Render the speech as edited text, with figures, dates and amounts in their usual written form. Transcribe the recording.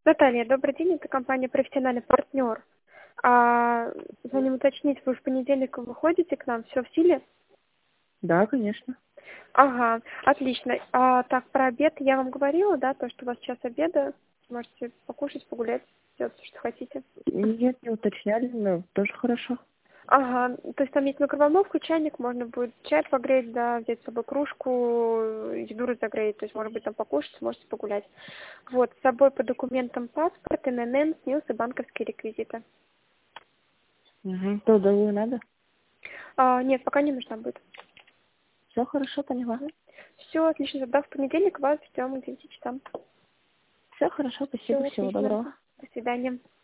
Наталья, добрый день, это компания «Профессиональный партнер». Звоним уточнить, вы в понедельник выходите к нам, все в силе? Да, конечно. Ага, отлично. Так, про обед я вам говорила, да, то, что у вас час обеда, можете покушать, погулять, сделать все, что хотите. Нет, не уточняли, но тоже хорошо. Ага, то есть там есть микроволновка, чайник, можно будет чай погреть, да, взять с собой кружку, еду разогреть, то есть, может быть, там покушать, можете погулять. Вот, с собой по документам паспорт, ННН, СНИЛС и банковские реквизиты. Угу. Трудовую надо? Нет, пока не нужна будет. Все хорошо, поняла. Все, отлично, тогда в понедельник вас ждем к 9 часам. Все хорошо, Все, спасибо, всего отлично. доброго. До свидания.